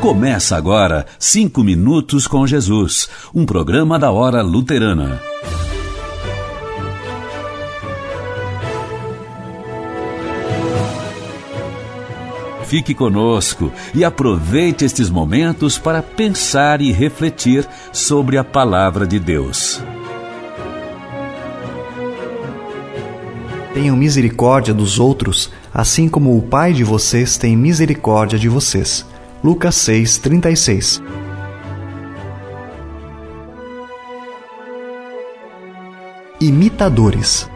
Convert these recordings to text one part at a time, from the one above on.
Começa agora 5 Minutos com Jesus, um programa da Hora Luterana. Fique conosco e aproveite estes momentos para pensar e refletir sobre a Palavra de Deus. Tenham misericórdia dos outros, assim como o Pai de vocês tem misericórdia de vocês. Lucas 6:36. Imitadores.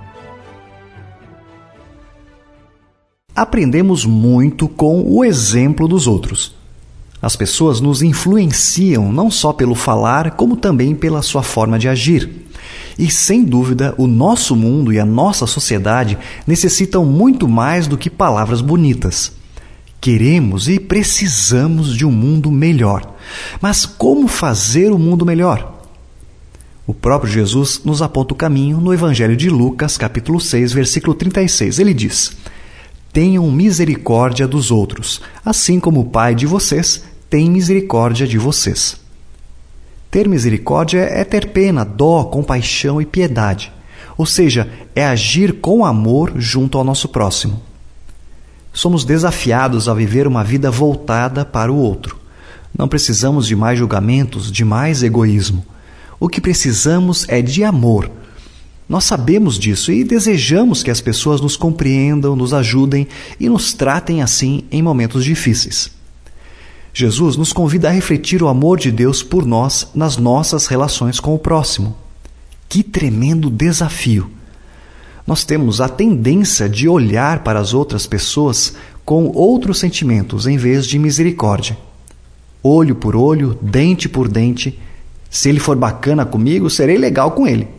Aprendemos muito com o exemplo dos outros. As pessoas nos influenciam não só pelo falar, como também pela sua forma de agir. E, sem dúvida, o nosso mundo e a nossa sociedade necessitam muito mais do que palavras bonitas. Queremos e precisamos de um mundo melhor. Mas como fazer o mundo melhor? O próprio Jesus nos aponta o caminho no Evangelho de Lucas, capítulo 6, versículo 36. Ele diz: Tenham misericórdia dos outros, assim como o Pai de vocês tem misericórdia de vocês. Ter misericórdia é ter pena, dó, compaixão e piedade. Ou seja, é agir com amor junto ao nosso próximo. Somos desafiados a viver uma vida voltada para o outro. Não precisamos de mais julgamentos, de mais egoísmo. O que precisamos é de amor. Nós sabemos disso e desejamos que as pessoas nos compreendam, nos ajudem e nos tratem assim em momentos difíceis. Jesus nos convida a refletir o amor de Deus por nós nas nossas relações com o próximo. Que tremendo desafio! Nós temos a tendência de olhar para as outras pessoas com outros sentimentos em vez de misericórdia. Olho por olho, dente por dente. Se ele for bacana comigo, serei legal com ele.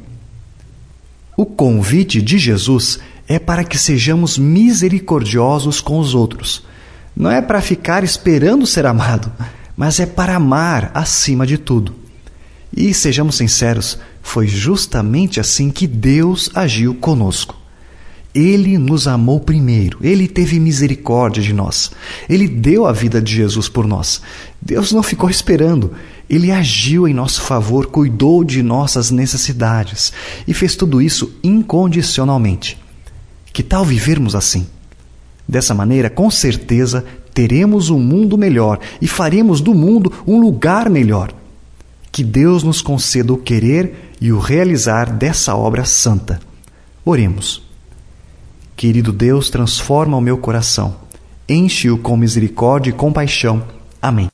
O convite de Jesus é para que sejamos misericordiosos com os outros. Não é para ficar esperando ser amado, mas é para amar acima de tudo. E, sejamos sinceros, foi justamente assim que Deus agiu conosco. Ele nos amou primeiro, Ele teve misericórdia de nós. Ele deu a vida de Jesus por nós. Deus não ficou esperando. Ele agiu em nosso favor, cuidou de nossas necessidades e fez tudo isso incondicionalmente. Que tal vivermos assim? Dessa maneira, com certeza, teremos um mundo melhor e faremos do mundo um lugar melhor. Que Deus nos conceda o querer e o realizar dessa obra santa. Oremos. Querido Deus, transforma o meu coração. Enche-o com misericórdia e compaixão. Amém.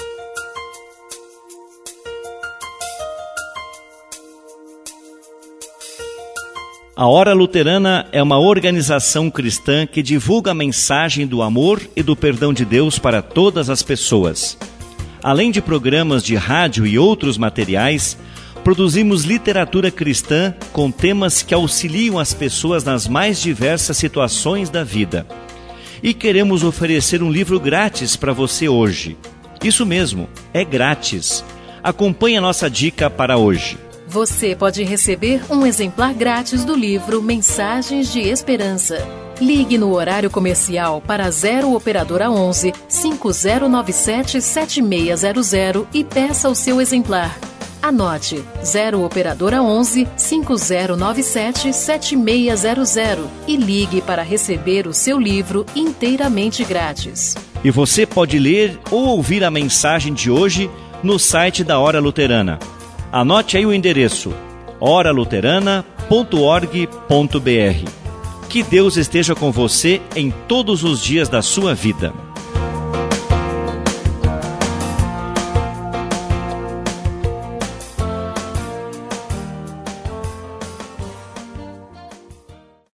A Hora Luterana é uma organização cristã que divulga a mensagem do amor e do perdão de Deus para todas as pessoas. Além de programas de rádio e outros materiais, produzimos literatura cristã com temas que auxiliam as pessoas nas mais diversas situações da vida. E queremos oferecer um livro grátis para você hoje. Isso mesmo, é grátis. Acompanhe a nossa dica para hoje. Você pode receber um exemplar grátis do livro Mensagens de Esperança. Ligue no horário comercial para 0 Operadora 11 5097 7600 e peça o seu exemplar. Anote 0 Operadora 11 5097 7600 e ligue para receber o seu livro inteiramente grátis. E você pode ler ou ouvir a mensagem de hoje no site da Hora Luterana. Anote aí o endereço, oraluterana.org.br. Que Deus esteja com você em todos os dias da sua vida.